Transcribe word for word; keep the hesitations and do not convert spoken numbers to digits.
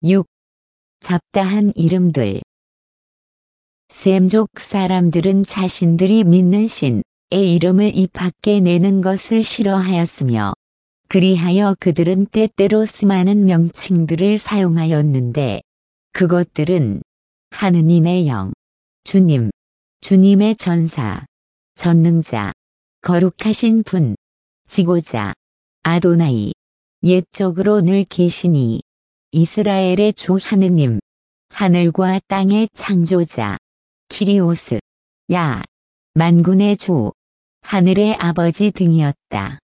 육. 잡다한 이름들. 셈족 사람들은 자신들이 믿는 신의 이름을 입 밖에 내는 것을 싫어하였으며 그리하여 그들은 때때로 수많은 명칭들을 사용하였는데 그것들은 하느님의 영, 주님, 주님의 전사, 전능자, 거룩하신 분, 지고자, 아도나이, 옛적으로 늘 계시니, 이스라엘의 주 하느님, 하늘과 땅의 창조자, 키리오스, 야, 만군의 주, 하늘의 아버지 등이었다.